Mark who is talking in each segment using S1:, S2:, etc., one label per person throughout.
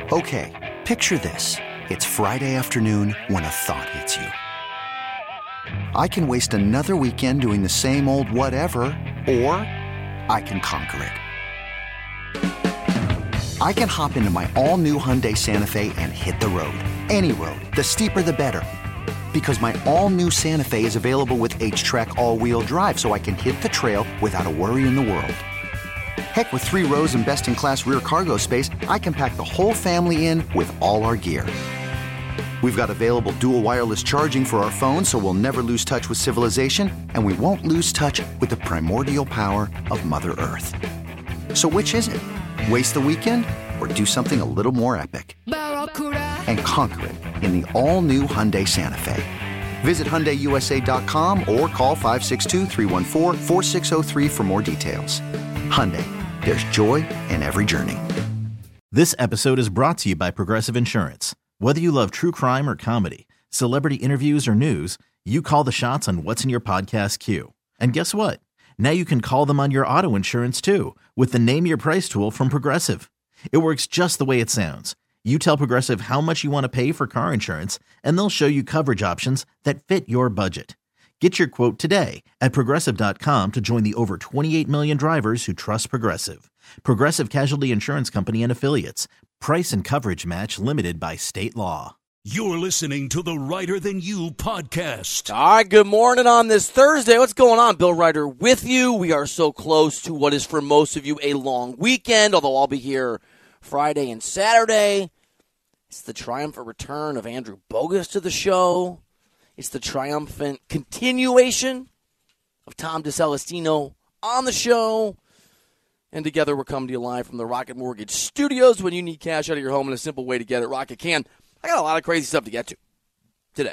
S1: Okay, picture this. It's Friday afternoon when a thought hits you. I can waste another weekend doing the same old whatever, or I can conquer it. I can hop into my all-new Hyundai Santa Fe and hit the road. Any road. The steeper, the better. Because my all-new Santa Fe is available with H-Track all-wheel drive, so I can hit the trail without a worry in the world. Heck, with 3 rows and best-in-class rear cargo space, I can pack the whole family in with all our gear. We've got available dual wireless charging for our phones, so we'll never lose touch with civilization, and we won't lose touch with the primordial power of Mother Earth. So which is it? Waste the weekend or do something a little more epic? And conquer it in the all-new Hyundai Santa Fe. Visit HyundaiUSA.com or call 562-314-4603 for more details. Hyundai, there's joy in every journey.
S2: This episode is brought to you by Progressive Insurance. Whether you love true crime or comedy, celebrity interviews or news, you call the shots on what's in your podcast queue. And guess what? Now you can call them on your auto insurance too with the Name Your Price tool from Progressive. It works just the way it sounds. You tell Progressive how much you want to pay for car insurance, and they'll show you coverage options that fit your budget. Get your quote today at Progressive.com to join the over 28 million drivers who trust Progressive. Progressive Casualty Insurance Company and Affiliates. Price and coverage match limited by state law.
S3: You're listening to the Writer Than You podcast.
S4: All right, good morning on this Thursday. What's going on? Bill Ryder with you. We are so close to what is for most of you a long weekend, although I'll be here Friday and Saturday. It's the triumphant return of Andrew Bogus to the show. It's the triumphant continuation of Tom DeCelestino on the show. And together we're coming to you live from the Rocket Mortgage Studios. When you need cash out of your home and a simple way to get it, Rocket can. I got a lot of crazy stuff to get to today.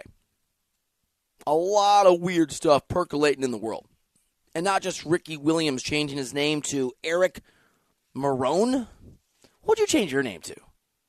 S4: A lot of weird stuff percolating in the world. And not just Ricky Williams changing his name to Eric Marone. What'd you change your name to?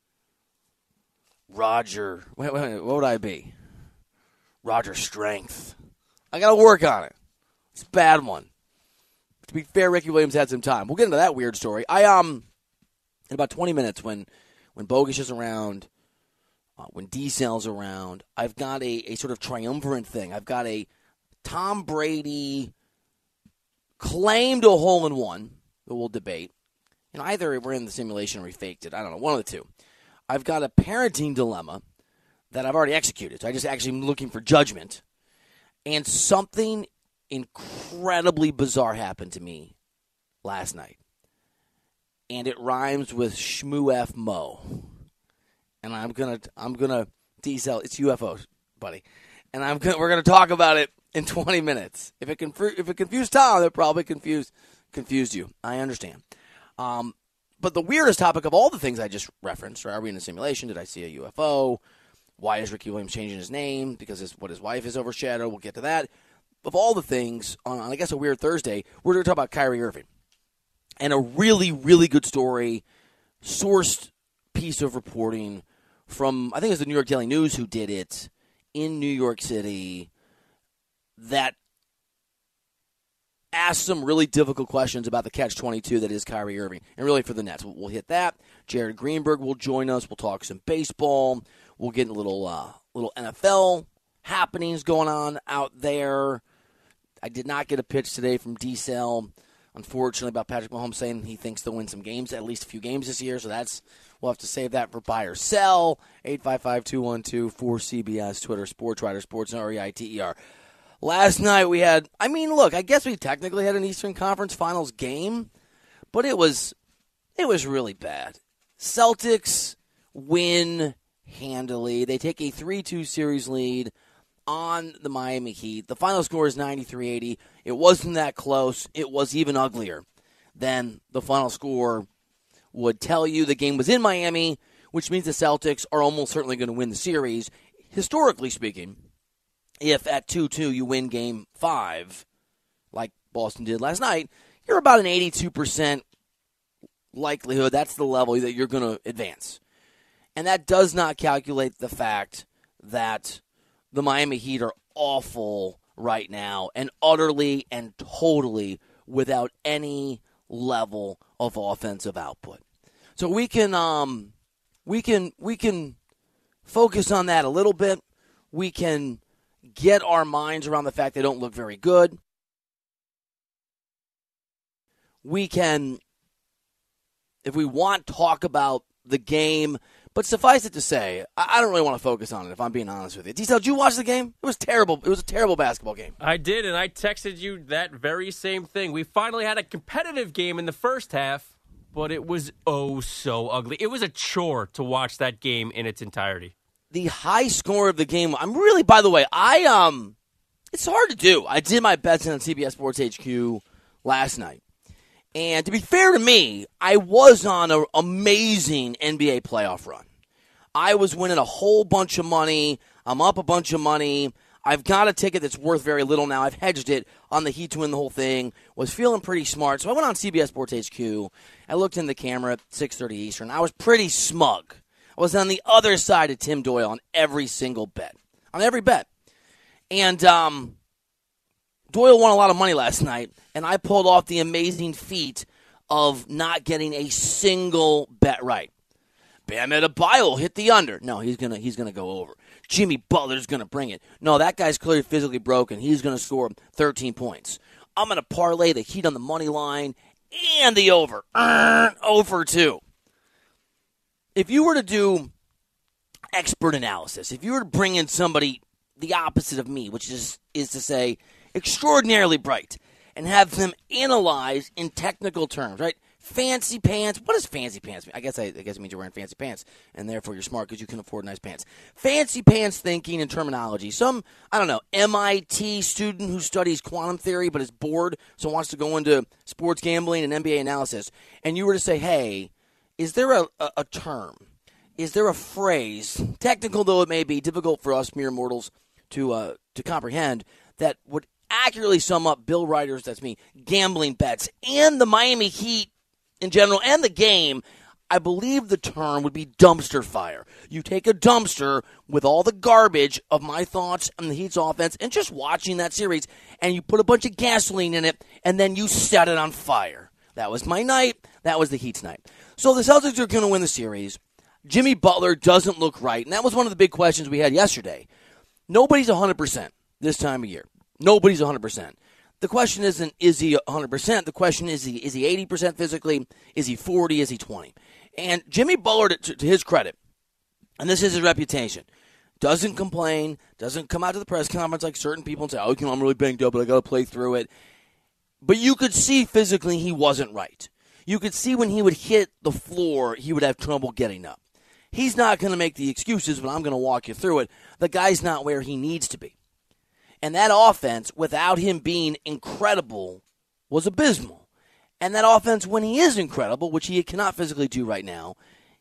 S4: Roger. Wait, what would I be? Roger Strength. I got to work on it. It's a bad one. To be fair, Ricky Williams had some time. We'll get into that weird story. In about 20 minutes when Bogus is around, when D-Cell's around, I've got a sort of triumvirate thing. I've got a Tom Brady claimed a hole-in-one that we'll debate. And either we're in the simulation or we faked it. I don't know, one of the two. I've got a parenting dilemma that I've already executed. So I just actually am looking for judgment. And something incredibly bizarre happened to me last night. And it rhymes with Shmoo F. Mo. And I'm gonna D-Cell. It's UFOs, buddy. And we're gonna talk about it in 20 minutes. If it confused Tom, it probably confused you. I understand. But the weirdest topic of all the things I just referenced, right? Are we in a simulation? Did I see a UFO? Why is Ricky Williams changing his name? Because what his wife is overshadowed. We'll get to that. Of all the things, on I guess a weird Thursday, we're going to talk about Kyrie Irving. And a really, really good story, sourced piece of reporting from, I think it was the New York Daily News who did it, in New York City, that asked some really difficult questions about the catch-22 that is Kyrie Irving, and really for the Nets. We'll hit that. Jared Greenberg will join us. We'll talk some baseball. We'll get a little NFL happenings going on out there. I did not get a pitch today from D-Cell, unfortunately, about Patrick Mahomes saying he thinks they'll win some games, at least a few games this year, so we'll have to save that for buy or sell. 855-212-4CBS, Twitter, SportsWriter, Sports, REITER. Last night we had, I guess we technically had an Eastern Conference Finals game, but it was really bad. Celtics win handily. They take a 3-2 series lead on the Miami Heat. The final score is 93-80. It wasn't that close. It was even uglier than the final score would tell you. The game was in Miami, which means the Celtics are almost certainly going to win the series. Historically speaking, if at 2-2 you win Game 5, like Boston did last night, you're about an 82% likelihood that's the level that you're going to advance. And that does not calculate the fact that the Miami Heat are awful right now and utterly and totally without any level of offensive output. So we can we can focus on that a little bit. We can get our minds around the fact they don't look very good. We can, if we want, talk about the game. But suffice it to say, I don't really want to focus on it, if I'm being honest with you. D-Cell, did you watch the game? It was terrible. It was a terrible basketball game.
S5: I did, and I texted you that very same thing. We finally had a competitive game in the first half, but it was oh so ugly. It was a chore to watch that game in its entirety.
S4: The high score of the game, I'm really, by the way, it's hard to do. I did my bets on CBS Sports HQ last night. And to be fair to me, I was on an amazing NBA playoff run. I was winning a whole bunch of money. I'm up a bunch of money. I've got a ticket that's worth very little now. I've hedged it on the Heat to win the whole thing. Was feeling pretty smart. So I went on CBS Sports HQ. I looked in the camera at 6:30 Eastern. I was pretty smug. I was on the other side of Tim Doyle on every single bet. On every bet. And Doyle won a lot of money last night, and I pulled off the amazing feat of not getting a single bet right. Bam Adebayo hit the under. No, he's gonna go over. Jimmy Butler's gonna bring it. No, that guy's clearly physically broken. He's gonna score 13 points. I'm gonna parlay the Heat on the money line and the over. Over 2. If you were to do expert analysis, if you were to bring in somebody the opposite of me, which is to say extraordinarily bright, and have them analyze in technical terms, right? Fancy pants. What does fancy pants mean? I guess it means you're wearing fancy pants, and therefore you're smart because you can afford nice pants. Fancy pants thinking and terminology. Some, I don't know, MIT student who studies quantum theory but is bored, so wants to go into sports gambling and NBA analysis, and you were to say, hey, is there a term? Is there a phrase, technical though it may be, difficult for us mere mortals to comprehend, that would accurately sum up Bill Ryder's, that's me, gambling bets and the Miami Heat in general and the game? I believe the term would be dumpster fire. You take a dumpster with all the garbage of my thoughts on the Heat's offense and just watching that series, and you put a bunch of gasoline in it, and then you set it on fire. That was my night. That was the Heat's night. So the Celtics are going to win the series. Jimmy Butler doesn't look right, and that was one of the big questions we had yesterday. Nobody's 100% this time of year. Nobody's 100%. The question isn't, is he 100%? The question is he 80% physically? Is he 40? Is he 20? And Jimmy Butler, to his credit, and this is his reputation, doesn't complain, doesn't come out to the press conference like certain people and say, oh, I'm really banged up, but I got to play through it. But you could see physically he wasn't right. You could see when he would hit the floor, he would have trouble getting up. He's not going to make the excuses, but I'm going to walk you through it. The guy's not where he needs to be. And that offense, without him being incredible, was abysmal. And that offense, when he is incredible, which he cannot physically do right now,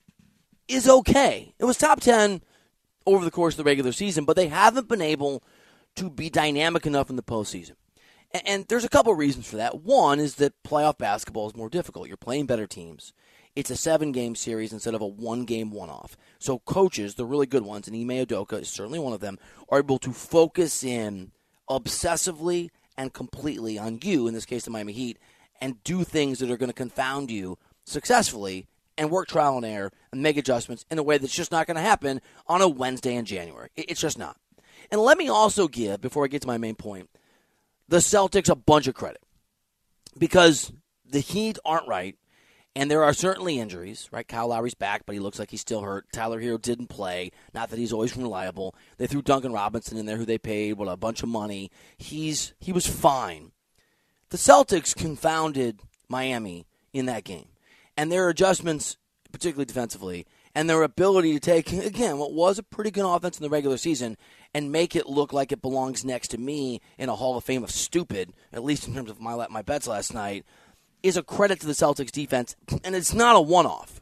S4: is okay. It was top 10 over the course of the regular season, but they haven't been able to be dynamic enough in the postseason. And there's a couple reasons for that. One is that playoff basketball is more difficult. You're playing better teams. It's a 7-game series instead of a 1-game one-off. So coaches, the really good ones, and Ime Udoka is certainly one of them, are able to focus in obsessively and completely on you, in this case the Miami Heat, and do things that are going to confound you successfully and work trial and error and make adjustments in a way that's just not going to happen on a Wednesday in January. It's just not. And let me also give, before I get to my main point, the Celtics a bunch of credit, because the Heat aren't right, and there are certainly injuries, right? Kyle Lowry's back, but he looks like he's still hurt. Tyler Hero didn't play, not that he's always reliable. They threw Duncan Robinson in there, who they paid a bunch of money. He was fine. The Celtics confounded Miami in that game, and their adjustments, particularly defensively, and their ability to take, again, what was a pretty good offense in the regular season and make it look like it belongs next to me in a Hall of Fame of stupid, at least in terms of my bets last night, is a credit to the Celtics defense, and it's not a one-off.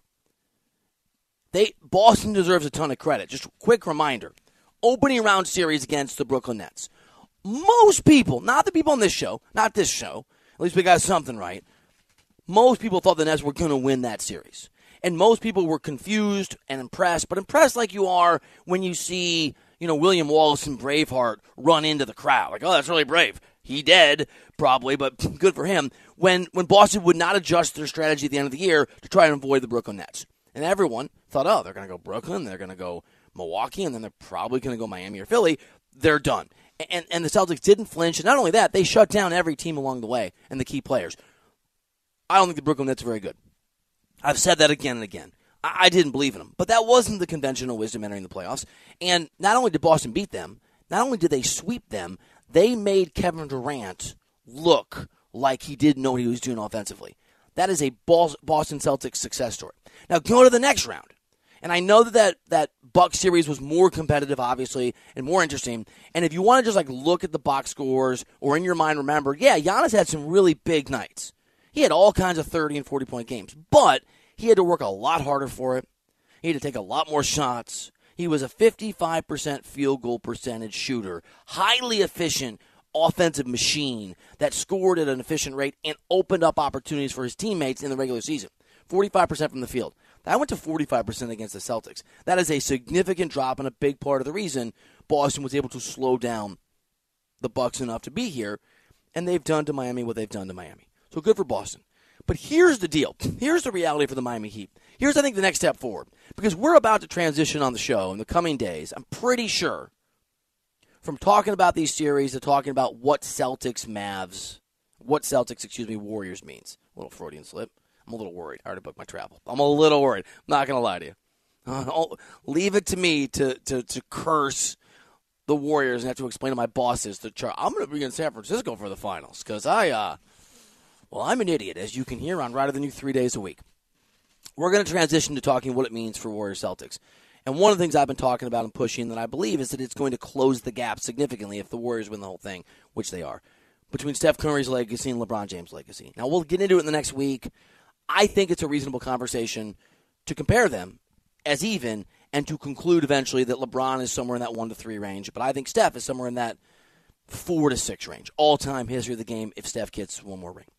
S4: Boston deserves a ton of credit. Just a quick reminder, opening round series against the Brooklyn Nets. Most people, not the people on this show, not this show, at least we got something right, most people thought the Nets were going to win that series. And most people were confused and impressed, but impressed like you are when you see, William Wallace and Braveheart run into the crowd. Like, oh, that's really brave. He dead, probably, but good for him. When Boston would not adjust their strategy at the end of the year to try and avoid the Brooklyn Nets. And everyone thought, oh, they're going to go Brooklyn, they're going to go Milwaukee, and then they're probably going to go Miami or Philly. They're done. And the Celtics didn't flinch. And not only that, they shut down every team along the way and the key players. I don't think the Brooklyn Nets are very good. I've said that again and again. I didn't believe in them. But that wasn't the conventional wisdom entering the playoffs. And not only did Boston beat them, not only did they sweep them, they made Kevin Durant look like he didn't know what he was doing offensively. That is a Boston Celtics success story. Now, go to the next round. And I know that Bucks series was more competitive, obviously, and more interesting. And if you want to just look at the box scores or in your mind remember, yeah, Giannis had some really big nights. He had all kinds of 30 and 40-point games. But he had to work a lot harder for it. He had to take a lot more shots. He was a 55% field goal percentage shooter, highly efficient offensive machine that scored at an efficient rate and opened up opportunities for his teammates in the regular season. 45% from the field. That went to 45% against the Celtics. That is a significant drop and a big part of the reason Boston was able to slow down the Bucks enough to be here, and they've done to Miami what they've done to Miami. So good for Boston. But here's the deal. Here's the reality for the Miami Heat. Here's, I think, the next step forward. Because we're about to transition on the show in the coming days, I'm pretty sure, from talking about these series to talking about what Celtics Warriors means. A little Freudian slip. I'm a little worried. I already booked my travel. I'm a little worried. I'm not going to lie to you. Leave it to me to curse the Warriors and have to explain to my bosses I'm going to be in San Francisco for the finals because I'm an idiot, as you can hear on Rider Than You 3 days a week. We're going to transition to talking what it means for Warriors Celtics. And one of the things I've been talking about and pushing that I believe is that it's going to close the gap significantly if the Warriors win the whole thing, which they are, between Steph Curry's legacy and LeBron James' legacy. Now, we'll get into it in the next week. I think it's a reasonable conversation to compare them as even and to conclude eventually that LeBron is somewhere in that 1 to 3 range. But I think Steph is somewhere in that 4 to 6 range. All-time history of the game if Steph gets one more ring.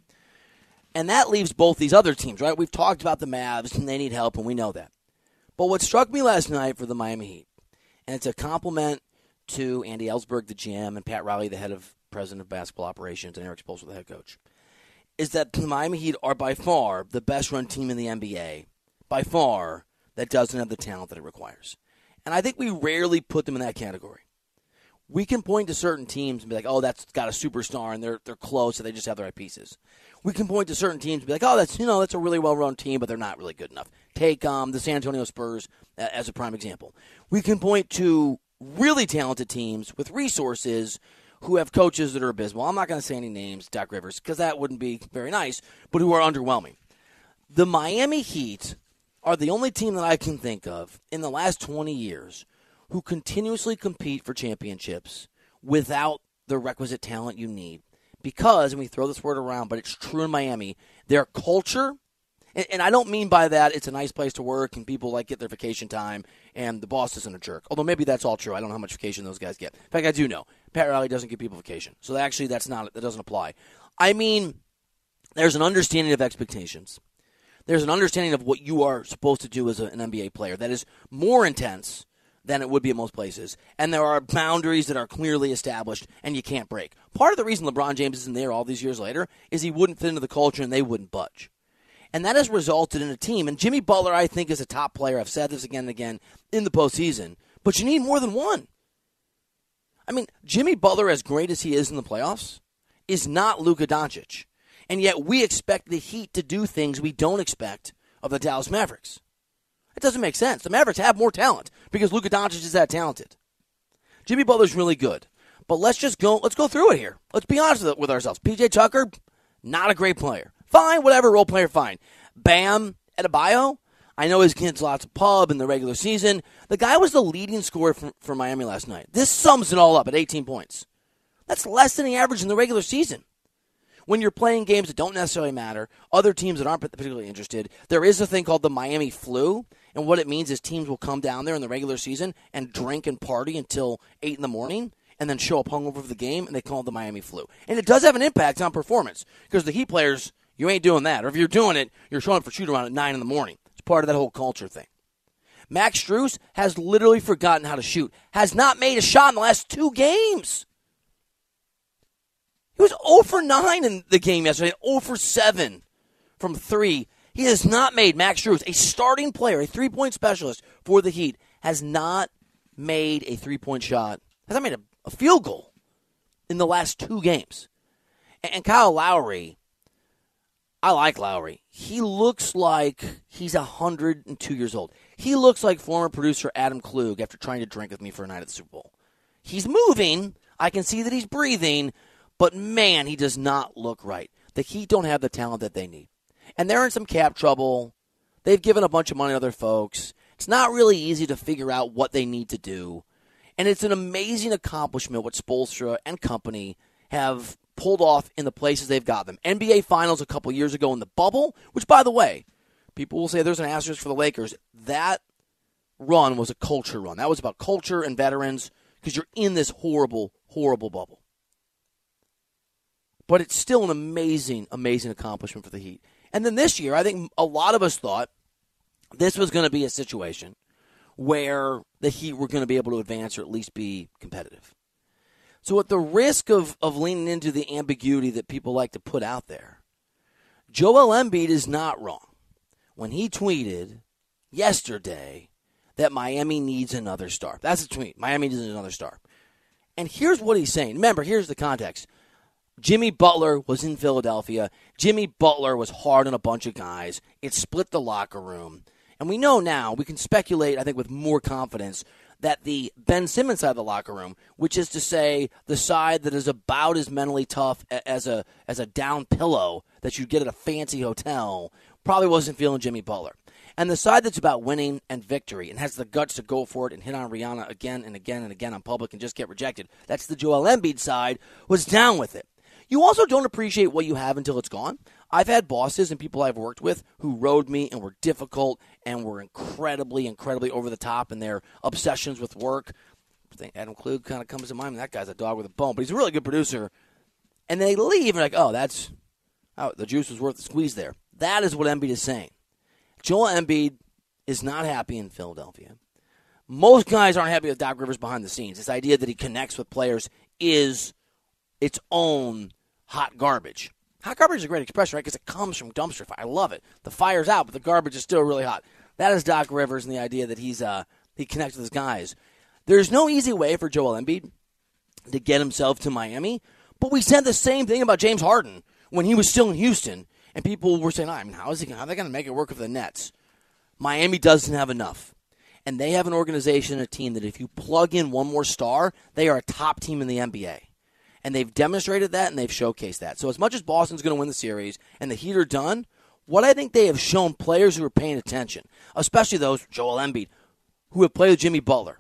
S4: And that leaves both these other teams, right? We've talked about the Mavs, and they need help, and we know that. But what struck me last night for the Miami Heat, and it's a compliment to Andy Ellsberg, the GM, and Pat Riley, the head of president of basketball operations, and Eric Spoelstra, the head coach, is that the Miami Heat are by far the best-run team in the NBA, by far, that doesn't have the talent that it requires. And I think we rarely put them in that category. We can point to certain teams and be like, oh, that's got a superstar, and they're close, so they just have the right pieces. We can point to certain teams and be like, oh, that's a really well-run team, but they're not really good enough. Take the San Antonio Spurs as a prime example. We can point to really talented teams with resources who have coaches that are abysmal. I'm not going to say any names, Doc Rivers, because that wouldn't be very nice, but who are underwhelming. The Miami Heat are the only team that I can think of in the last 20 years who continuously compete for championships without the requisite talent you need. Because, and we throw this word around, but it's true in Miami, their culture, and I don't mean by that it's a nice place to work and people get their vacation time and the boss isn't a jerk. Although maybe that's all true. I don't know how much vacation those guys get. In fact, I do know. Pat Riley doesn't give people vacation. So that doesn't apply. I mean, there's an understanding of expectations. There's an understanding of what you are supposed to do as an NBA player that is more intense than it would be in most places. And there are boundaries that are clearly established and you can't break. Part of the reason LeBron James isn't there all these years later is he wouldn't fit into the culture and they wouldn't budge. And that has resulted in a team. And Jimmy Butler, I think, is a top player. I've said this again and again in the postseason. But you need more than one. I mean, Jimmy Butler, as great as he is in the playoffs, is not Luka Doncic. And yet we expect the Heat to do things we don't expect of the Dallas Mavericks. It doesn't make sense. The Mavericks have more talent because Luka Doncic is that talented. Jimmy Butler's really good. But let's go through it here. Let's be honest with ourselves. PJ Tucker, not a great player. Fine, whatever, role player, fine. Bam Adebayo, I know his kids lots of pub in the regular season. The guy was the leading scorer for Miami last night. This sums it all up at 18 points. That's less than the average in the regular season. When you're playing games that don't necessarily matter, other teams that aren't particularly interested, there is a thing called the Miami flu, and what it means is teams will come down there in the regular season and drink and party until 8 in the morning and then show up hungover for the game, and they call it the Miami flu. And it does have an impact on performance because the Heat players, you ain't doing that. Or if you're doing it, you're showing up for shoot-around at 9 in the morning. It's part of that whole culture thing. Max Strus has literally forgotten how to shoot, has not made a shot in the last 2 games. He was 0 for 9 in the game yesterday, 0 for 7 from 3. He has not made Max Strus, a starting player, a three-point specialist for the Heat, has not made a three-point shot, has not made a field goal in the last 2 games. And Kyle Lowry, I like Lowry. He looks like he's 102 years old. He looks like former producer Adam Klug after trying to drink with me for a night at the Super Bowl. He's moving. I can see that he's breathing. But, man, he does not look right. The Heat don't have the talent that they need. And they're in some cap trouble. They've given a bunch of money to other folks. It's not really easy to figure out what they need to do. And it's an amazing accomplishment what Spoelstra and company have pulled off in the places they've got them. NBA Finals a couple years ago in the bubble, which, by the way, people will say there's an asterisk for the Lakers. That run was a culture run. That was about culture and veterans because you're in this horrible, horrible bubble. But it's still an amazing, amazing accomplishment for the Heat. And then this year, I think a lot of us thought this was going to be a situation where the Heat were going to be able to advance or at least be competitive. So at the risk of leaning into the ambiguity that people like to put out there, Joel Embiid is not wrong when he tweeted yesterday that Miami needs another star. That's a tweet. Miami needs another star. And here's what he's saying. Remember, here's the context. Jimmy Butler was in Philadelphia. Jimmy Butler was hard on a bunch of guys. It split the locker room. And we know now, we can speculate, I think, with more confidence, that the Ben Simmons side of the locker room, which is to say the side that is about as mentally tough as a down pillow that you'd get at a fancy hotel, probably wasn't feeling Jimmy Butler. And the side that's about winning and victory and has the guts to go for it and hit on Rihanna again and again and again on public and just get rejected, that's the Joel Embiid side, was down with it. You also don't appreciate what you have until it's gone. I've had bosses and people I've worked with who rode me and were difficult and were incredibly, incredibly over the top in their obsessions with work. I think Adam Klug kind of comes to mind. That guy's a dog with a bone, but he's a really good producer. And they leave and like, the juice was worth the squeeze there. That is what Embiid is saying. Joel Embiid is not happy in Philadelphia. Most guys aren't happy with Doc Rivers behind the scenes. This idea that he connects with players is its own hot garbage. Hot garbage is a great expression, right? Because it comes from dumpster fire. I love it. The fire's out, but the garbage is still really hot. That is Doc Rivers and the idea that he connects with his guys. There's no easy way for Joel Embiid to get himself to Miami, but we said the same thing about James Harden when he was still in Houston, and people were saying, how are they going to make it work with the Nets? Miami doesn't have enough. And they have an organization and a team that if you plug in one more star, they are a top team in the NBA. And they've demonstrated that, and they've showcased that. So as much as Boston's going to win the series and the Heat are done, what I think they have shown players who are paying attention, especially those, Joel Embiid, who have played with Jimmy Butler,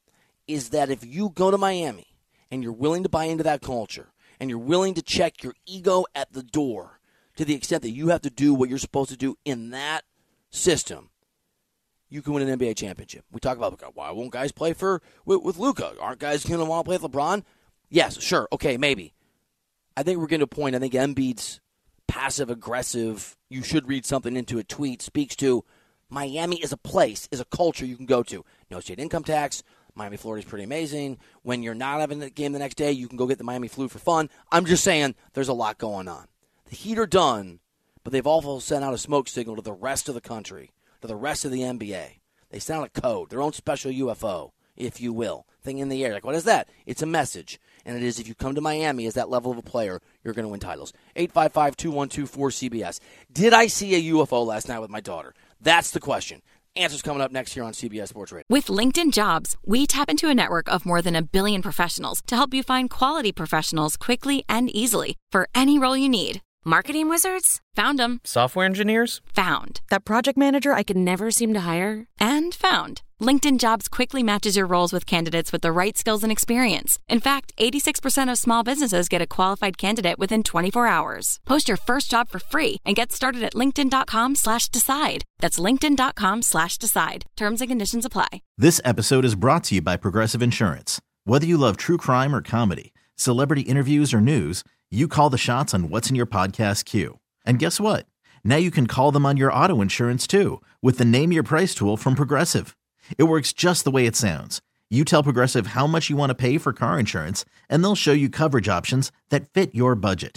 S4: is that if you go to Miami and you're willing to buy into that culture and you're willing to check your ego at the door to the extent that you have to do what you're supposed to do in that system, you can win an NBA championship. We talk about, why won't guys play with Luka? Aren't guys going to want to play with LeBron? Yes, sure, okay, maybe. I think we're getting to a point, I think Embiid's passive-aggressive, you should read something into a tweet, speaks to Miami is a place, is a culture you can go to. No state income tax. Miami, Florida is pretty amazing. When you're not having a game the next day, you can go get the Miami flu for fun. I'm just saying there's a lot going on. The Heat are done, but they've also sent out a smoke signal to the rest of the country, to the rest of the NBA. They sent out a code, their own special UFO, if you will, thing in the air. Like, what is that? It's a message. And it is if you come to Miami as that level of a player, you're going to win titles. 855-212-4CBS. Did I see a UFO last night with my daughter? That's the question. Answers coming up next here on CBS Sports Radio.
S6: With LinkedIn Jobs, we tap into a network of more than 1 billion professionals to help you find quality professionals quickly and easily for any role you need. Marketing wizards? Found them.
S7: Software engineers?
S6: Found.
S8: That project manager I could never seem to hire?
S6: And found. LinkedIn Jobs quickly matches your roles with candidates with the right skills and experience. In fact, 86% of small businesses get a qualified candidate within 24 hours. Post your first job for free and get started at linkedin.com/decide. That's linkedin.com/decide. Terms and conditions apply.
S2: This episode is brought to you by Progressive Insurance. Whether you love true crime or comedy, celebrity interviews or news, you call the shots on what's in your podcast queue. And guess what? Now you can call them on your auto insurance too with the Name Your Price tool from Progressive. It works just the way it sounds. You tell Progressive how much you want to pay for car insurance, and they'll show you coverage options that fit your budget.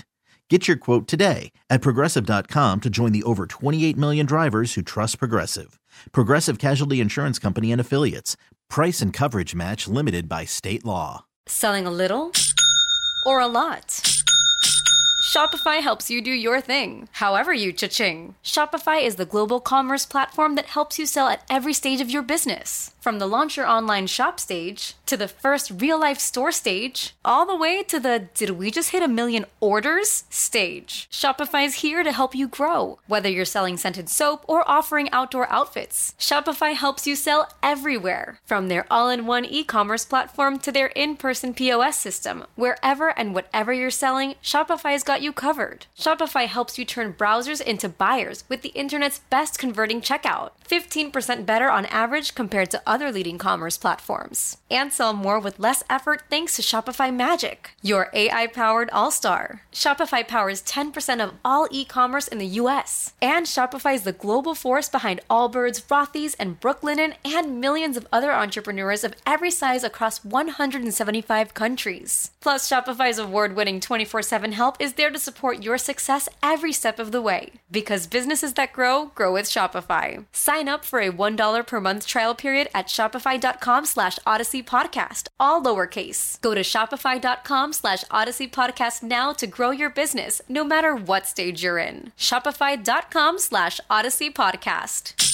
S2: Get your quote today at Progressive.com to join the over 28 million drivers who trust Progressive. Progressive Casualty Insurance Company and Affiliates. Price and coverage match limited by state law.
S7: Selling a little or a lot? Shopify helps you do your thing, however you cha-ching. Shopify is the global commerce platform that helps you sell at every stage of your business. From the launch your online shop stage, to the first real-life store stage, all the way to the did we just hit 1 million orders stage. Shopify's here to help you grow. Whether you're selling scented soap or offering outdoor outfits, Shopify helps you sell everywhere. From their all-in-one e-commerce platform to their in-person POS system, wherever and whatever you're selling, Shopify's got you covered. Shopify helps you turn browsers into buyers with the internet's best converting checkout. 15% better on average compared to other leading commerce platforms. And sell more with less effort thanks to Shopify Magic, your AI-powered all-star. Shopify powers 10% of all e-commerce in the U.S. And Shopify is the global force behind Allbirds, Rothy's, and Brooklinen, and millions of other entrepreneurs of every size across 175 countries. Plus, Shopify's award-winning 24/7 help is there to support your success every step of the way. Because businesses that grow, grow with Shopify. Sign up for a $1 per month trial period at shopify.com/Odyssey Podcast, all lowercase. Go to shopify.com/Odyssey Podcast now to grow your business, no matter what stage you're in. Shopify.com/Odyssey Podcast.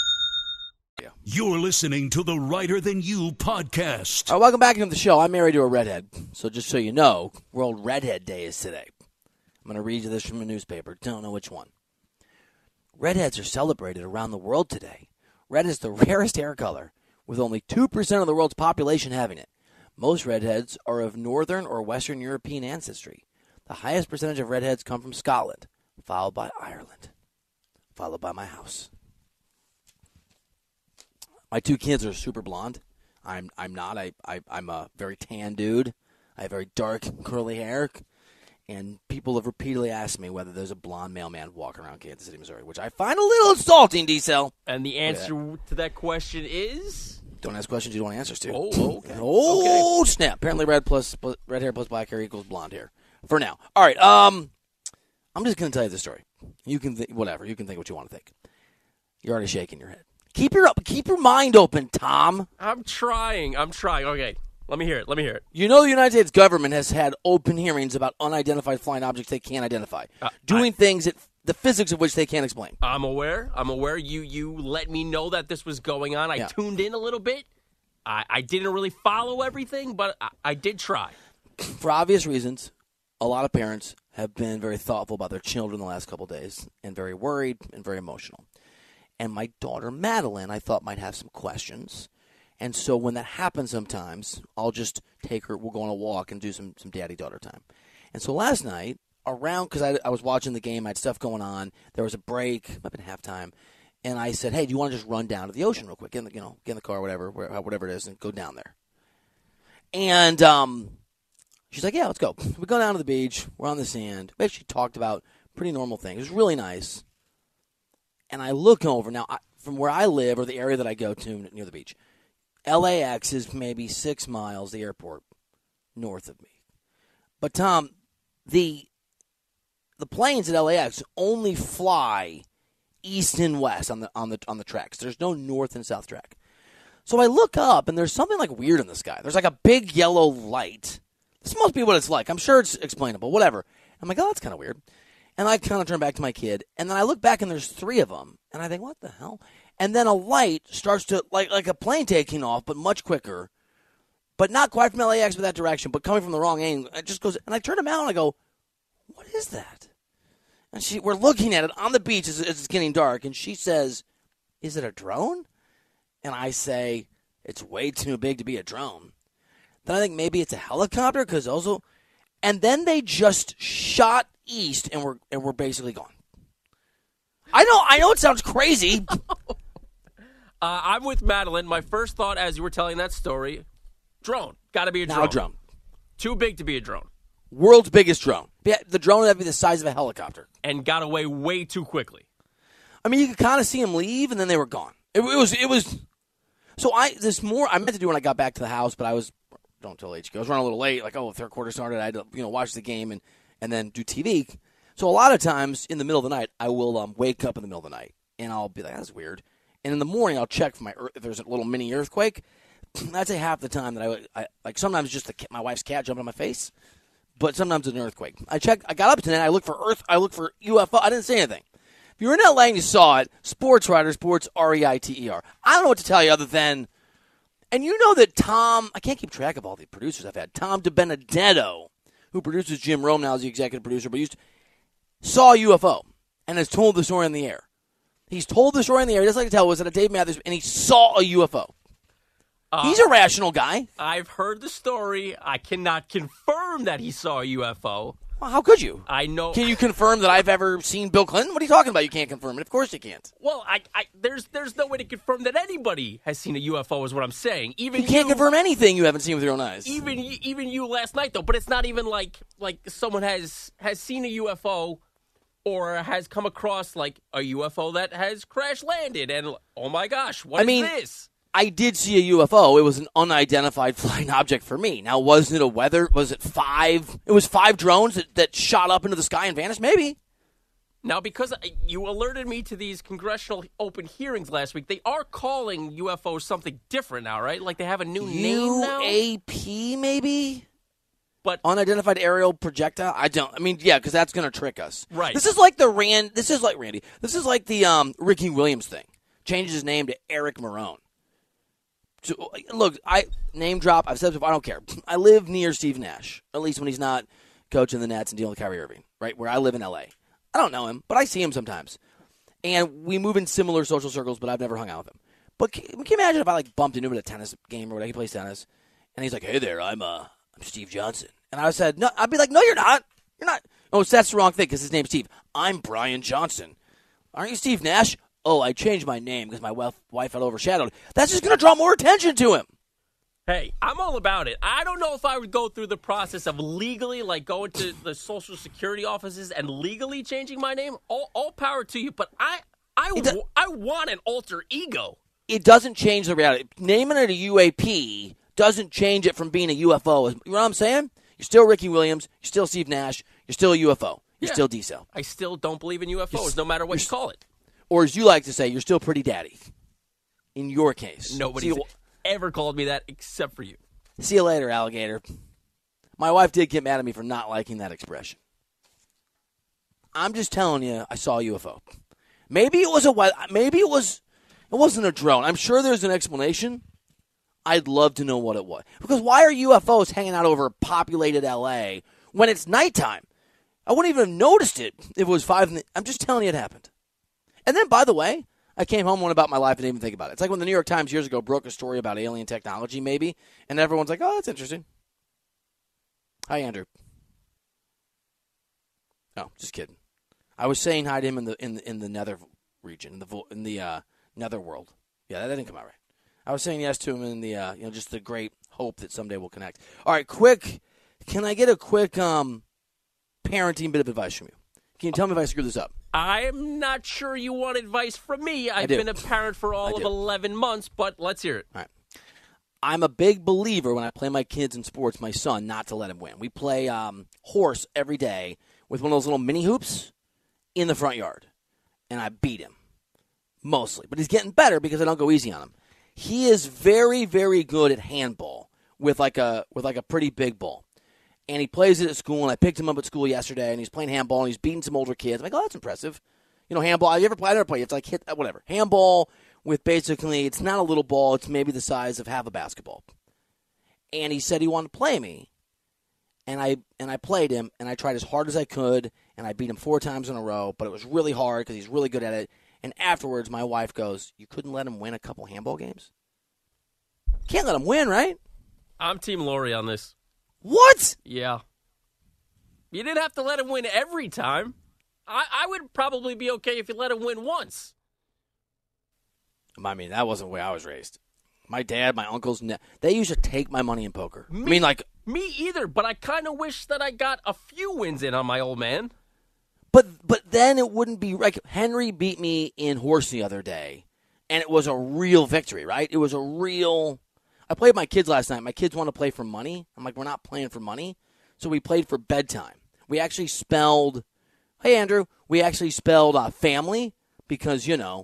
S3: You're listening to the Writer Than You podcast.
S4: All right, welcome back into the show. I'm married to a redhead, so just so you know, World Redhead Day is today. I'm going to read you this from a newspaper. Don't know which one. Redheads are celebrated around the world today. Red is the rarest hair color, with only 2% of the world's population having it. Most redheads are of Northern or Western European ancestry. The highest percentage of redheads come from Scotland, followed by Ireland, followed by my house. My 2 kids are super blonde. I'm not. I'm a very tan dude. I have very dark, curly hair. And people have repeatedly asked me whether there's a blonde mailman walking around Kansas City, Missouri, which I find a little insulting, D-Cell.
S5: And the answer to that question is?
S4: Don't ask questions you don't want answers to.
S5: Oh, okay.
S4: Oh,
S5: okay.
S4: Snap. Apparently red hair plus black hair equals blonde hair. For now. All right. I'm just going to tell you the story. You can whatever. You can think what you want to think. You're already shaking your head. Keep your mind open, Tom.
S5: I'm trying. Okay. Let me hear it.
S4: You know the United States government has had open hearings about unidentified flying objects they can't identify. Doing things that the physics of which they can't explain.
S5: I'm aware. You let me know that this was going on. I tuned in a little bit. I didn't really follow everything, but I did try.
S4: For obvious reasons, a lot of parents have been very thoughtful about their children the last couple of days and very worried and very emotional. And my daughter, Madeline, I thought might have some questions. And so when that happens sometimes, I'll just take her, we'll go on a walk and do some daddy-daughter time. And so last night, because I was watching the game, I had stuff going on, there was a break, might have been halftime, and I said, hey, do you want to just run down to the ocean real quick? Get in the car, whatever it is, and go down there. And she's like, yeah, let's go. We go down to the beach, we're on the sand. We actually talked about pretty normal things. It was really nice. And I look over, now, from where I live, or the area that I go to near the beach, LAX is maybe 6 miles, the airport, north of me. But, Tom, the planes at LAX only fly east and west on the tracks. There's no north and south track. So I look up, and there's something like weird in the sky. There's like a big yellow light. This must be what it's like. I'm sure it's explainable, whatever. I'm like, oh, that's kind of weird. And I kind of turn back to my kid, and then I look back, and there's 3 of them. And I think, what the hell? And then a light starts to, like a plane taking off, but much quicker. But not quite from LAX, but that direction, but coming from the wrong angle. It just goes, and I turn him out, and I go, what is that? And we're looking at it on the beach as it's getting dark, and she says, is it a drone? And I say, it's way too big to be a drone. Then I think maybe it's a helicopter, because also, and then they just shot east, and we're basically gone. I know it sounds crazy.
S5: I'm with Madeline. My first thought as you were telling that story, drone. Got to be a drone.
S4: Now a drone.
S5: Too big to be a drone.
S4: World's biggest drone. The drone would be the size of a helicopter.
S5: And got away way too quickly.
S4: I mean, you could kind of see them leave, and then they were gone. It was. So I meant to do when I got back to the house, but don't tell HQ. I was running a little late. Like, third quarter started. I had to watch the game, and and then do TV. So a lot of times in the middle of the night, I will wake up in the middle of the night, and I'll be like, that's weird. And in the morning, I'll check for if there's a little mini earthquake. I'd say half the time that I like sometimes just my wife's cat jumping on my face, but sometimes it's an earthquake. I got up tonight. I look for UFO. I didn't say anything. If you're in LA and you saw it, Sports Writer, Sports REITER. I don't know what to tell you other than, and you know that Tom. I can't keep track of all the producers I've had. Tom DiBenedetto, who produces Jim Rome now, is the executive producer, but saw a UFO and has told the story in the air. He's told the story in the air. He doesn't like to tell. Was at a Dave Matthews, and he saw a UFO. He's a rational guy.
S5: I've heard the story. I cannot confirm that he saw a UFO.
S4: Well, how could you?
S5: I know.
S4: Can you confirm that I've ever seen Bill Clinton? What are you talking about? You can't confirm it. Of course you can't.
S5: Well, there's no way to confirm that anybody has seen a UFO is what I'm saying. Even
S4: you can't confirm anything you haven't seen with your own eyes.
S5: Even you last night, though. But it's not even like someone has seen a UFO or has come across like a UFO that has crash landed and, oh my gosh, what is this?
S4: I did see a UFO. It was an unidentified flying object for me. Now, wasn't it was it 5? It was 5 drones that shot up into the sky and vanished? Maybe.
S5: Now, because you alerted me to these congressional open hearings last week, they are calling UFOs something different now, right? Like they have a new name now?
S4: UAP, maybe?
S5: But
S4: unidentified aerial projectile? Because that's going to trick us.
S5: Right.
S4: This is like Randy. This is like the Ricky Williams thing. Changes his name to Eric Marone. So, look, I name drop. I've said it before. I don't care. I live near Steve Nash, at least when he's not coaching the Nets and dealing with Kyrie Irving, right? Where I live in L.A. I don't know him, but I see him sometimes. And we move in similar social circles, but I've never hung out with him. But can you imagine if I bumped into him at a tennis game or whatever? He plays tennis, and he's like, "Hey there, I'm Steve Johnson," and I said, "No," I'd be like, "No, you're not. You're not." Oh, so that's the wrong thing because his name's Steve. I'm Brian Johnson. Aren't you Steve Nash? Oh, I changed my name because my wife felt overshadowed. That's just going to draw more attention to him.
S5: Hey, I'm all about it. I don't know if I would go through the process of legally, going to the Social Security offices and legally changing my name. All power to you, but I want an alter ego. It
S4: doesn't change the reality. Naming it a UAP doesn't change it from being a UFO. You know what I'm saying? You're still Ricky Williams. You're still Steve Nash. You're still a UFO. You're still D-Cell.
S5: I still don't believe in UFOs, no matter what you call it.
S4: Or as you like to say, you're still pretty daddy. In your case.
S5: Nobody's ever called me that except for you.
S4: See you later, alligator. My wife did get mad at me for not liking that expression. I'm just telling you, I saw a UFO. Maybe it wasn't a drone. I'm sure there's an explanation. I'd love to know what it was. Because why are UFOs hanging out over populated L.A. when it's nighttime? I wouldn't even have noticed it if it was 5. I'm just telling you it happened. And then, by the way, I came home one about my life and didn't even think about it. It's like when the New York Times years ago broke a story about alien technology, maybe, and everyone's like, "Oh, that's interesting." Hi, Andrew. Oh, just kidding. I was saying hi to him in the nether region, in the netherworld. Yeah, that didn't come out right. I was saying yes to him in the just the great hope that someday we'll connect. All right, quick. Can I get a quick parenting bit of advice from you? Can you tell me if I screwed this up?
S5: I'm not sure you want advice from me. I've been a parent for all of 11 months, but let's hear it.
S4: All right. I'm a big believer when I play my kids in sports, my son, not to let him win. We play horse every day with one of those little mini hoops in the front yard, and I beat him mostly. But he's getting better because I don't go easy on him. He is very, very good at handball with like a pretty big ball. And he plays it at school, and I picked him up at school yesterday, and he's playing handball, and he's beating some older kids. I'm like, oh, that's impressive. Handball. I never play. It's like whatever. Handball with basically, it's not a little ball. It's maybe the size of half a basketball. And he said he wanted to play me, and I played him, and I tried as hard as I could, and I beat him 4 times in a row, but it was really hard because he's really good at it. And afterwards, my wife goes, "You couldn't let him win a couple handball games? Can't let him win, right?"
S5: I'm Team Lori on this.
S4: What?
S5: Yeah. You didn't have to let him win every time. I would probably be okay if you let him win once.
S4: I mean, that wasn't the way I was raised. My dad, my uncles, they used to take my money in poker.
S5: Me either, but I kind of wish that I got a few wins in on my old man.
S4: But then it wouldn't be like Henry beat me in horse the other day, and it was a real victory, right? It was a real... I played with my kids last night. My kids want to play for money. I'm like, we're not playing for money. So we played for bedtime. We actually spelled, hey, Andrew, we actually spelled family because,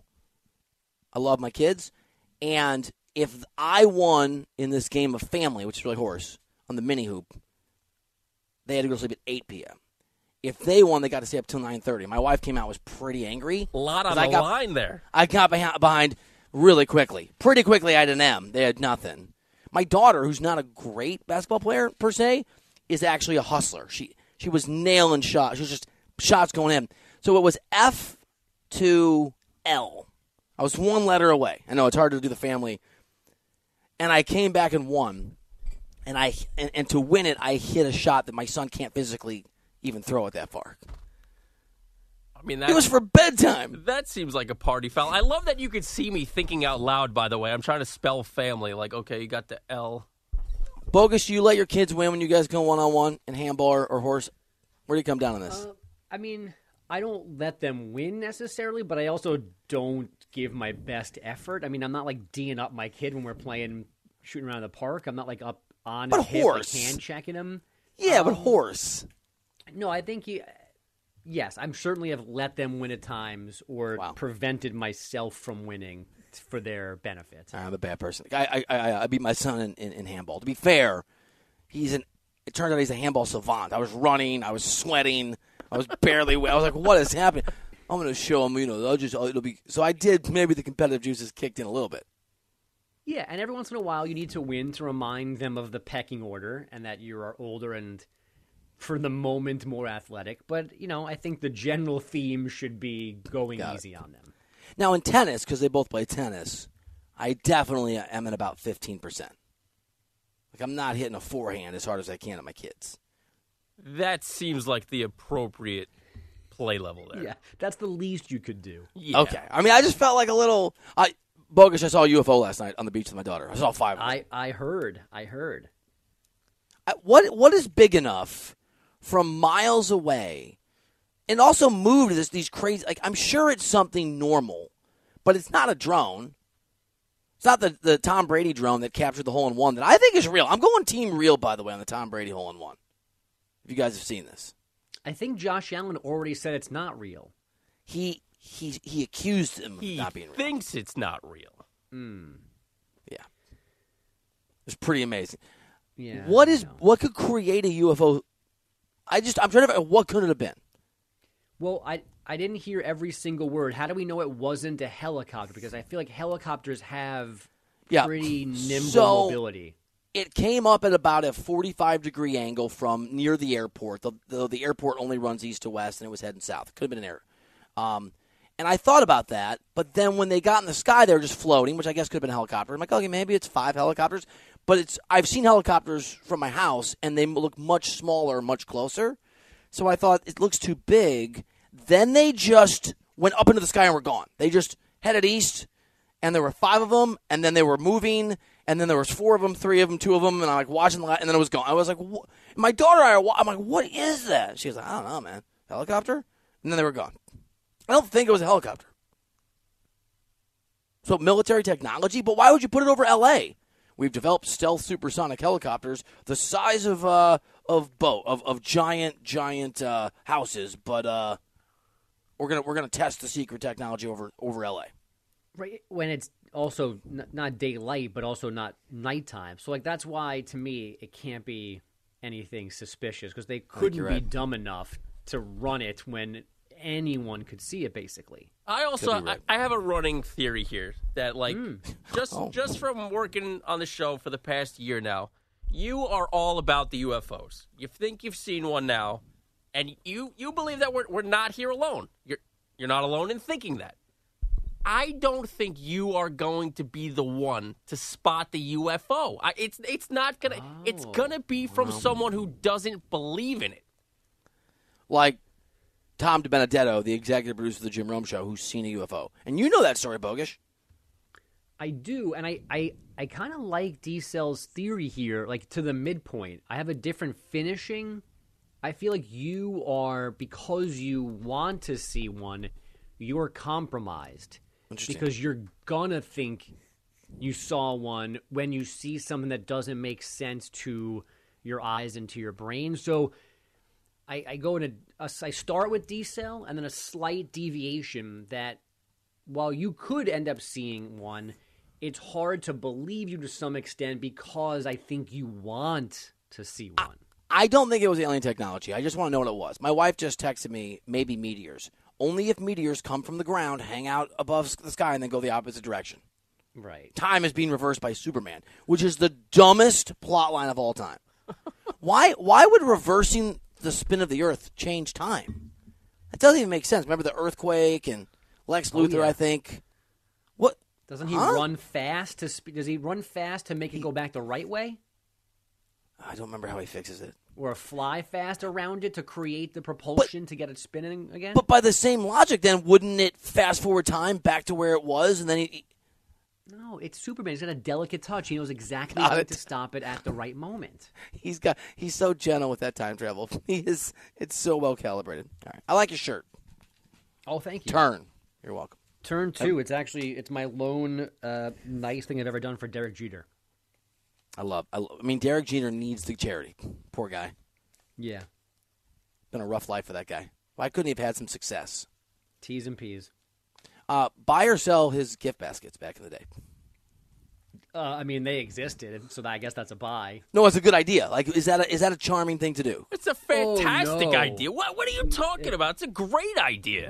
S4: I love my kids. And if I won in this game of family, which is really horse, on the mini hoop, they had to go to sleep at 8 p.m. If they won, they got to stay up till 9:30. My wife came out, was pretty angry.
S5: A lot on the line there.
S4: I got behind really quickly. Pretty quickly, I had an M. They had nothing. My daughter, who's not a great basketball player, per se, is actually a hustler. She was nailing shots. She was just shots going in. So it was F to L. I was one letter away. I know it's hard to do the family. And I came back and won. And to win it, I hit a shot that my son can't physically even throw it that far.
S5: I mean,
S4: it was for bedtime.
S5: That seems like a party foul. I love that you could see me thinking out loud, by the way. I'm trying to spell family. Like, okay, you got the L.
S4: Bogus, do you let your kids win when you guys go one-on-one in handball or horse? Where do you come down on this?
S9: I mean, I don't let them win necessarily, but I also don't give my best effort. I mean, I'm not like D'ing up my kid when we're playing, shooting around the park. I'm not like up on his hip, like hand checking him.
S4: Yeah, but horse.
S9: No, I think yes, I'm certainly have let them win at times or prevented myself from winning for their benefit.
S4: I'm a bad person. I beat my son in handball. To be fair, it turns out he's a handball savant. I was running. I was sweating. I was barely. I was like, what is happening? I'm going to show him. It'll be. So I did. Maybe the competitive juices kicked in a little bit.
S9: Yeah, and every once in a while you need to win to remind them of the pecking order and that you are older and, for the moment, more athletic. But, I think the general theme should be going easy on them.
S4: Now, in tennis, because they both play tennis, I definitely am at about 15%. Like, I'm not hitting a forehand as hard as I can at my kids.
S5: That seems like the appropriate play level there.
S9: Yeah, that's the least you could do.
S5: Yeah.
S4: Okay. I mean, I just felt like a little... Bogus, I saw a UFO last night on the beach with my daughter. I saw 5 of them.
S9: I heard.
S4: What is big enough from miles away and also move to these crazy... Like, I'm sure it's something normal, but it's not a drone. It's not the Tom Brady drone that captured the hole-in-one that I think is real. I'm going team real, by the way, on the Tom Brady hole-in-one. If you guys have seen this.
S9: I think Josh Allen already said it's not real.
S4: He accused him of not being real.
S5: He thinks it's not real.
S4: Yeah. It's pretty amazing.
S9: Yeah.
S4: What could create a UFO? I'm trying to figure out what could it have been.
S9: Well, I didn't hear every single word. How do we know it wasn't a helicopter? Because I feel like helicopters have pretty nimble mobility.
S4: It came up at about a 45-degree angle from near the airport. The airport only runs east to west, and it was heading south. Could have been an error. And I thought about that, but then when they got in the sky, they were just floating, which I guess could have been a helicopter. I'm like, okay, maybe it's 5 helicopters. But I've seen helicopters from my house, and they look much smaller, much closer. So I thought it looks too big. Then they just went up into the sky and were gone. They just headed east, and there were 5 of them, and then they were moving, and then there was 4 of them, 3 of them, 2 of them, and I'm like watching the and then it was gone. I was like, what? My daughter and I'm like, what is that? She was like, I don't know, man. Helicopter? And then they were gone. I don't think it was a helicopter. So military technology, but why would you put it over L.A.? We've developed stealth supersonic helicopters the size of giant houses, but we're gonna test the secret technology over L.A.
S9: Right, when it's also not daylight, but also not nighttime. So that's why to me it can't be anything suspicious because they couldn't be dumb enough to run it when anyone could see it, basically.
S5: I have a running theory here that, just from working on the show for the past year now, you are all about the UFOs. You think you've seen one now, and you believe that we're not here alone. You're not alone in thinking that. I don't think you are going to be the one to spot the UFO. It's not gonna. It's gonna be from someone who doesn't believe in it.
S4: Like Tom DiBenedetto, the executive producer of the Jim Rome Show, who's seen a UFO. And you know that story, Bogish.
S9: I do, and I kind of like D-Cell's theory here, to the midpoint. I have a different finishing. I feel like you are, because you want to see one, you're compromised. Because you're going to think you saw one when you see something that doesn't make sense to your eyes and to your brain. So I go in I start with decel and then a slight deviation that while you could end up seeing one, it's hard to believe you to some extent because I think you want to see one.
S4: I don't think it was alien technology. I just want to know what it was. My wife just texted me, maybe meteors. Only if meteors come from the ground, hang out above the sky, and then go the opposite direction.
S9: Right.
S4: Time is being reversed by Superman, which is the dumbest plot line of all time. Why would reversing the spin of the Earth change time? That doesn't even make sense. Remember the earthquake and Lex Luthor, I think. What?
S9: Doesn't he run fast does he run fast to make it go back the right way?
S4: I don't remember how he fixes it.
S9: Or fly fast around it to create the propulsion to get it spinning again?
S4: But by the same logic, then, wouldn't it fast forward time back to where it was, and then he...
S9: No, it's Superman. He's got a delicate touch. He knows exactly how to stop it at the right moment.
S4: He's so gentle with that time travel. It's so well calibrated. All right. I like your shirt.
S9: Oh, thank you.
S4: Turn. You're welcome.
S9: Turn 2. It's my lone nice thing I've ever done for Derek Jeter.
S4: I mean, Derek Jeter needs the charity. Poor guy.
S9: Yeah.
S4: Been a rough life for that guy. Why couldn't he have had some success?
S9: T's and P's.
S4: Buy or sell his gift baskets back in the day.
S9: I mean, they existed, so I guess that's a buy.
S4: No, it's a good idea. Like, is that a charming thing to do?
S5: It's a fantastic idea. What are you talking about? It's a great idea.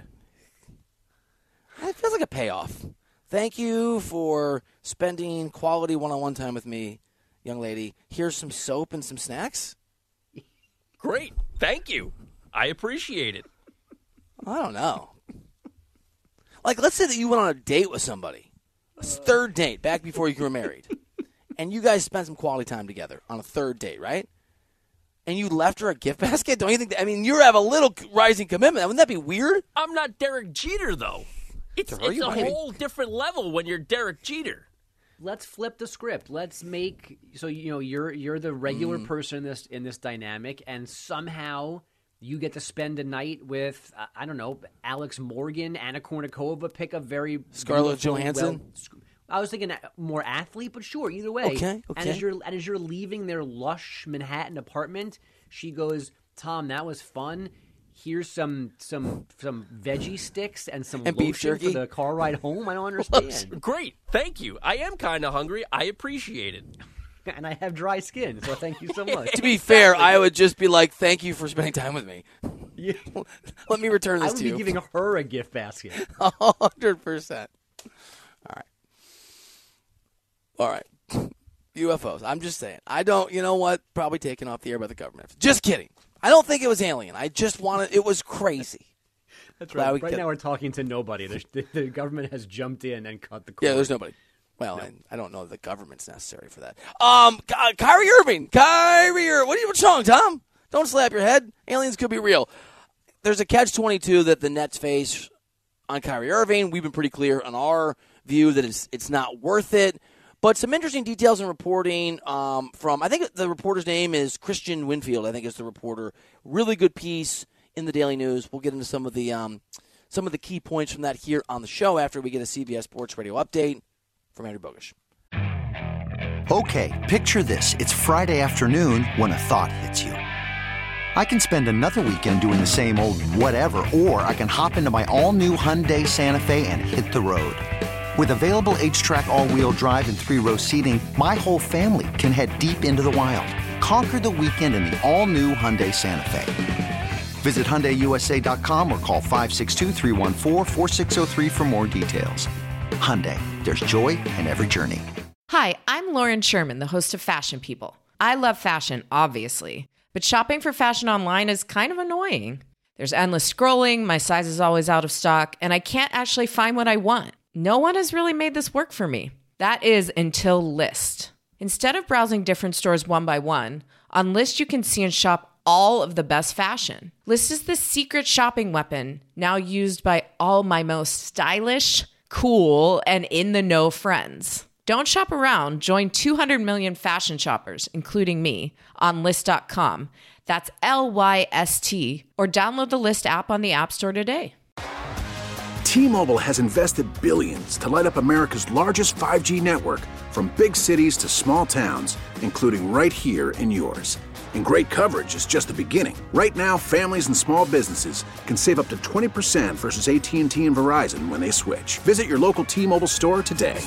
S4: It feels like a payoff. Thank you for spending quality one-on-one time with me, young lady. Here's some soap and some snacks.
S5: Great. Thank you. I appreciate it.
S4: I don't know. Like, let's say that you went on a date with somebody, a third date, back before you were married, and you guys spent some quality time together on a third date, right? And you left her a gift basket? Don't you think you have a little rising commitment. Wouldn't that be weird?
S5: I'm not Derek Jeter, though. It's a whole different level when you're Derek Jeter.
S9: Let's flip the script. Let's make you're the regular person in this dynamic, and somehow you get to spend a night with I don't know, Alex Morgan, Anna Kournikova. Pick a very
S4: Scarlett Johansson.
S9: I was thinking more athlete, but sure, either way.
S4: Okay.
S9: And as you're leaving their lush Manhattan apartment, she goes, "Tom, that was fun. Here's some veggie sticks and some
S4: and
S9: lotion
S4: beef jerky
S9: for the car ride home." I don't understand.
S5: Great, thank you. I am kind of hungry. I appreciate it.
S9: And I have dry skin, so thank you so much.
S4: To be fair, I would just be like, "Thank you for spending time with me."
S9: Yeah.
S4: Let me return this to you.
S9: I would be giving her a gift basket.
S4: 100%. All right. UFOs. I'm just saying. I don't. You know what? Probably taken off the air by the government. Just kidding. I don't think it was alien. I just wanted. It was crazy.
S9: That's right. Right now we're talking to nobody. The government has jumped in and cut the cord.
S4: Yeah, there's nobody. Well, no. I don't know if the government's necessary for that. Kyrie Irving. What's wrong, Tom? Don't slap your head. Aliens could be real. There's a catch-22 that the Nets face on Kyrie Irving. We've been pretty clear on our view that it's not worth it. But some interesting details in reporting from, I think the reporter's name is Christian Winfield, I think is the reporter. Really good piece in the Daily News. We'll get into some of the key points from that here on the show after we get a CBS Sports Radio update from Andrew Bogusch.
S1: Okay, picture this. It's Friday afternoon when a thought hits you. I can spend another weekend doing the same old whatever, or I can hop into my all-new Hyundai Santa Fe and hit the road. With available H-Track all-wheel drive and 3-row seating, my whole family can head deep into the wild. Conquer the weekend in the all-new Hyundai Santa Fe. Visit HyundaiUSA.com or call 562-314-4603 for more details. Hyundai, there's joy in every journey.
S10: Hi, I'm Lauren Sherman, the host of Fashion People. I love fashion, obviously, but shopping for fashion online is kind of annoying. There's endless scrolling, my size is always out of stock, and I can't actually find what I want. No one has really made this work for me. That is until Lyst. Instead of browsing different stores one by one, on Lyst you can see and shop all of the best fashion. Lyst is the secret shopping weapon now used by all my most stylish, cool, and in-the-know friends. Don't shop around. Join 200 million fashion shoppers, including me, on Lyst.com. That's Lyst, or download the Lyst app on the App Store today.
S11: T-Mobile has invested billions to light up America's largest 5G network, from big cities to small towns, including right here in yours. And great coverage is just the beginning. Right now, families and small businesses can save up to 20% versus AT&T and Verizon when they switch. Visit your local T-Mobile store today.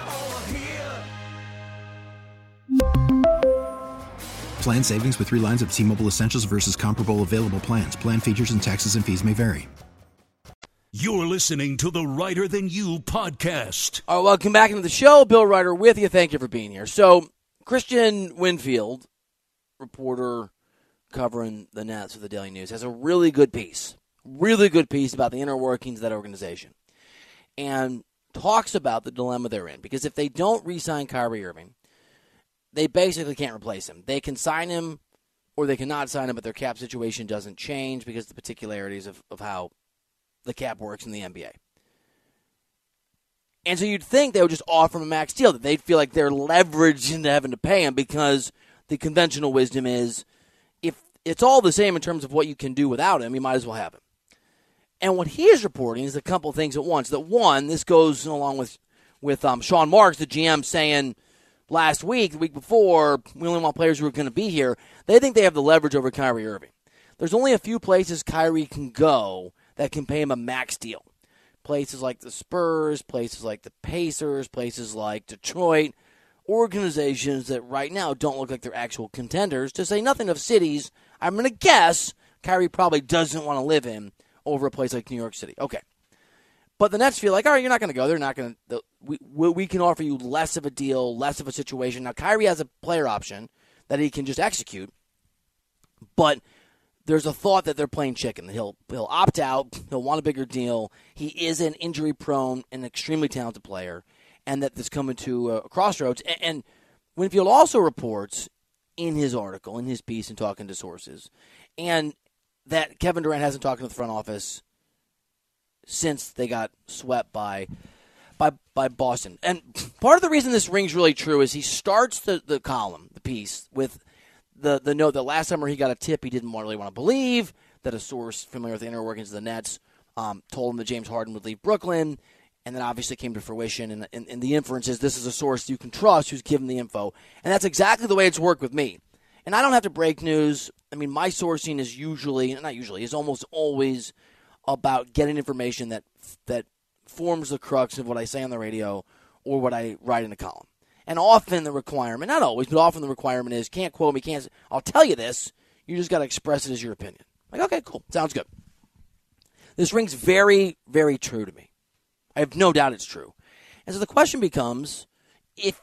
S12: Plan savings with 3 lines of T-Mobile Essentials versus comparable available plans. Plan features and taxes and fees may vary.
S3: You're listening to the Writer Than You podcast.
S4: All right, welcome back into the show. Bill Ryder with you. Thank you for being here. So, Christian Winfield, reporter covering the Nets for the Daily News, has a really good piece about the inner workings of that organization and talks about the dilemma they're in. Because if they don't re-sign Kyrie Irving, they basically can't replace him. They can sign him or they cannot sign him, but their cap situation doesn't change because of the particularities of how the cap works in the NBA. And so you'd think they would just offer him a max deal, that they'd feel like they're leveraged into having to pay him because the conventional wisdom is if it's all the same in terms of what you can do without him, you might as well have him. And what he is reporting is a couple of things at once. That one, this goes along with Sean Marks, the GM, saying last week, the week before, we only want players who are going to be here. They think they have the leverage over Kyrie Irving. There's only a few places Kyrie can go that can pay him a max deal. Places like the Spurs, places like the Pacers, places like Detroit, organizations that right now don't look like they're actual contenders, to say nothing of cities I'm going to guess Kyrie probably doesn't want to live in over a place like New York City. Okay. But the Nets feel like, all right, you're not going to go. They're not going to. We can offer you less of a deal, less of a situation. Now, Kyrie has a player option that he can just execute, but there's a thought that they're playing chicken. He'll opt out. He'll want a bigger deal. He is an injury-prone and extremely talented player, and that this coming to a crossroads. And Winfield also reports in his article, in his piece, and talking to sources, and that Kevin Durant hasn't talked to the front office since they got swept by Boston. And part of the reason this rings really true is he starts the column, the piece, with the note that last summer he got a tip he didn't really want to believe, that a source familiar with the inner workings of the Nets told him that James Harden would leave Brooklyn, and then obviously came to fruition. And the inference is this is a source you can trust who's given the info. And that's exactly the way it's worked with me. And I don't have to break news. I mean, my sourcing is is almost always about getting information that forms the crux of what I say on the radio or what I write in the column. And often the requirement, not always, but often the requirement is, can't quote me, I'll tell you this, you just got to express it as your opinion. Like, okay, cool, sounds good. This rings very, very true to me. I have no doubt it's true. And so the question becomes, if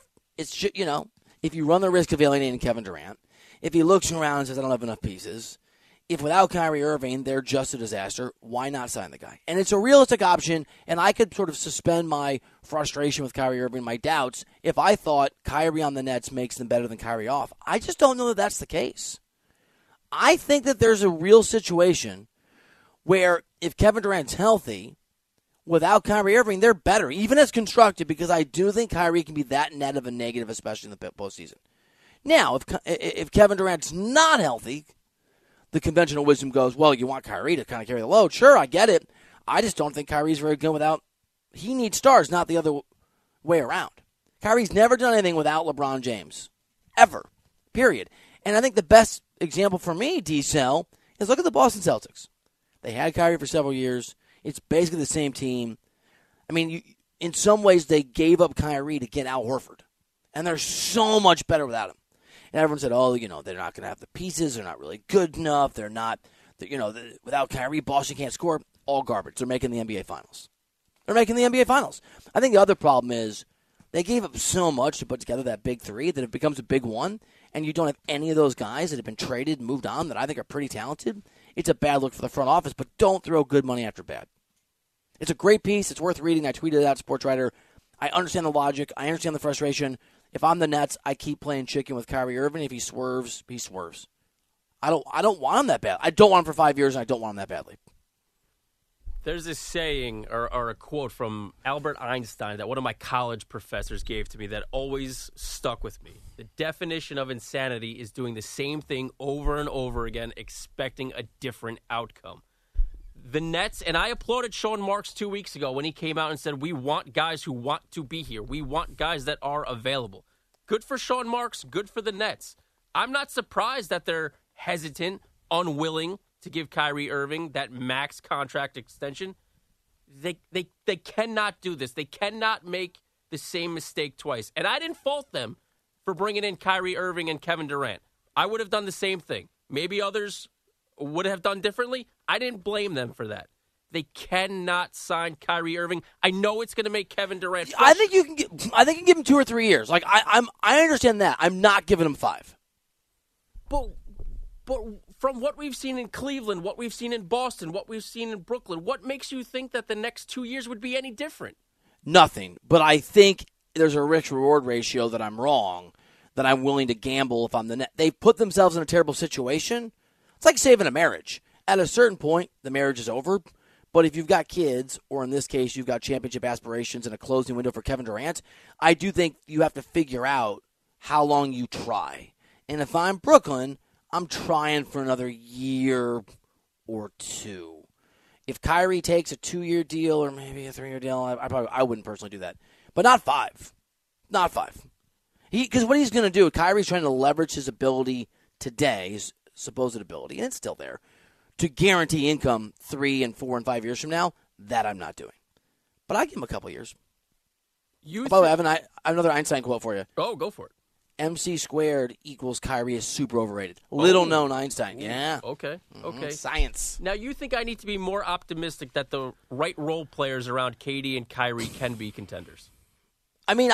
S4: you run the risk of alienating Kevin Durant, if he looks around and says, I don't have enough pieces, if without Kyrie Irving, they're just a disaster, why not sign the guy? And it's a realistic option, and I could sort of suspend my frustration with Kyrie Irving, my doubts, if I thought Kyrie on the Nets makes them better than Kyrie off. I just don't know that that's the case. I think that there's a real situation where if Kevin Durant's healthy, without Kyrie Irving, they're better, even as constructed, because I do think Kyrie can be that net of a negative, especially in the postseason. Now, if Kevin Durant's not healthy, the conventional wisdom goes, well, you want Kyrie to kind of carry the load. Sure, I get it. I just don't think Kyrie's very good without – he needs stars, not the other way around. Kyrie's never done anything without LeBron James, ever, period. And I think the best example for me, D-Cell, is look at the Boston Celtics. They had Kyrie for several years. It's basically the same team. I mean, in some ways, they gave up Kyrie to get Al Horford. And they're so much better without him. And everyone said, they're not going to have the pieces. They're not really good enough. They're not, without Kyrie, Boston can't score. All garbage. They're making the NBA Finals. I think the other problem is they gave up so much to put together that big three that it becomes a big one, and you don't have any of those guys that have been traded and moved on that I think are pretty talented. It's a bad look for the front office, but don't throw good money after bad. It's a great piece. It's worth reading. I tweeted it out, SportsWriter. I understand the logic. I understand the frustration. If I'm the Nets, I keep playing chicken with Kyrie Irving. If he swerves, he swerves. I don't want him that bad. I don't want him for 5 years, and I don't want him that badly.
S5: There's this saying or a quote from Albert Einstein that one of my college professors gave to me that always stuck with me. The definition of insanity is doing the same thing over and over again, expecting a different outcome. The Nets, and I applauded Sean Marks 2 weeks ago when he came out and said, we want guys who want to be here. We want guys that are available. Good for Sean Marks, good for the Nets. I'm not surprised that they're hesitant, unwilling to give Kyrie Irving that max contract extension. They cannot do this. They cannot make the same mistake twice. And I didn't fault them for bringing in Kyrie Irving and Kevin Durant. I would have done the same thing. Maybe others would have done differently. I didn't blame them for that. They cannot sign Kyrie Irving. I know it's going to make Kevin Durant fresh.
S4: I think you can give him 2 or 3 years. Like I understand that. I'm not giving him 5.
S5: But from what we've seen in Cleveland, what we've seen in Boston, what we've seen in Brooklyn, what makes you think that the next 2 years would be any different?
S4: Nothing. But I think there's a risk-reward ratio that I'm wrong, that I'm willing to gamble if I'm the net. They've put themselves in a terrible situation. It's like saving a marriage. At a certain point, the marriage is over. But if you've got kids, or in this case, you've got championship aspirations and a closing window for Kevin Durant, I do think you have to figure out how long you try. And if I'm Brooklyn, I'm trying for another year or 2. If Kyrie takes a 2-year deal or maybe a 3-year deal, I wouldn't personally do that. But not 5. Not 5. Because what he's going to do, Kyrie's trying to leverage his ability today, his supposed ability, and it's still there, to guarantee income 3 and 4 and 5 years from now. That I'm not doing. But I give him a couple years. By the way, I have another Einstein quote for you.
S5: Oh, go for it.
S4: MC squared equals Kyrie is super overrated. Little known Einstein. Yeah.
S5: Okay.
S4: Science.
S5: Now, you think I need to be more optimistic that the right role players around KD and Kyrie can be contenders?
S4: I mean,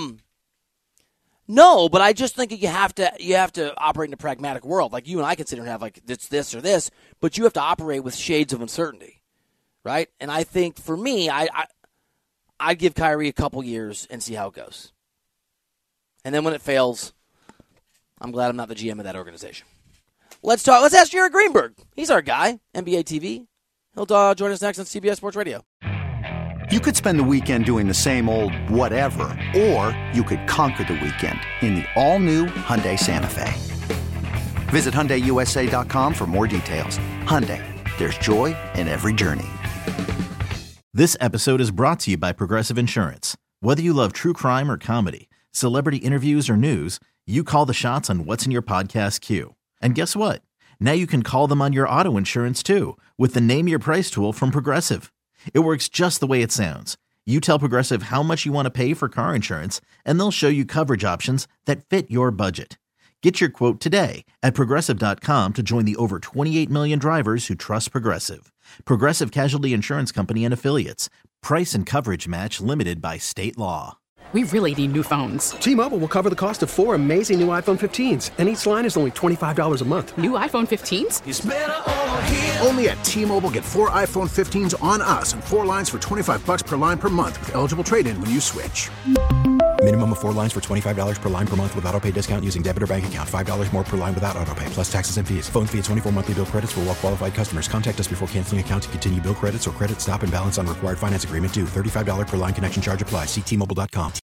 S4: no, but I just think that you have to operate in a pragmatic world. Like you and I can sit here and have like it's this or this, but you have to operate with shades of uncertainty, right? And I think for me, I'd give Kyrie a couple years and see how it goes. And then when it fails, I'm glad I'm not the GM of that organization. Let's ask Jared Greenberg. He's our guy, NBA TV. He'll join us next on CBS Sports Radio.
S1: You could spend the weekend doing the same old whatever, or you could conquer the weekend in the all-new Hyundai Santa Fe. Visit HyundaiUSA.com for more details. Hyundai, there's joy in every journey.
S2: This episode is brought to you by Progressive Insurance. Whether you love true crime or comedy, celebrity interviews or news, you call the shots on what's in your podcast queue. And guess what? Now you can call them on your auto insurance too with the Name Your Price tool from Progressive. It works just the way it sounds. You tell Progressive how much you want to pay for car insurance, and they'll show you coverage options that fit your budget. Get your quote today at Progressive.com to join the over 28 million drivers who trust Progressive. Progressive Casualty Insurance Company and Affiliates. Price and coverage match limited by state law.
S13: We really need new phones.
S14: T-Mobile will cover the cost of 4 amazing new iPhone 15s, and each line is only $25 a month.
S13: New iPhone 15s?
S11: It's better over here. Only at T-Mobile, get 4 iPhone 15s on us and 4 lines for $25 per line per month with eligible trade-in when you switch.
S12: Minimum of 4 lines for $25 per line per month with autopay discount using debit or bank account. $5 more per line without autopay, plus taxes and fees. Phone fee at 24 monthly bill credits for well-qualified customers. Contact us before canceling account to continue bill credits or credit stop and balance on required finance agreement due. $35 per line connection charge applies. See T-Mobile.com.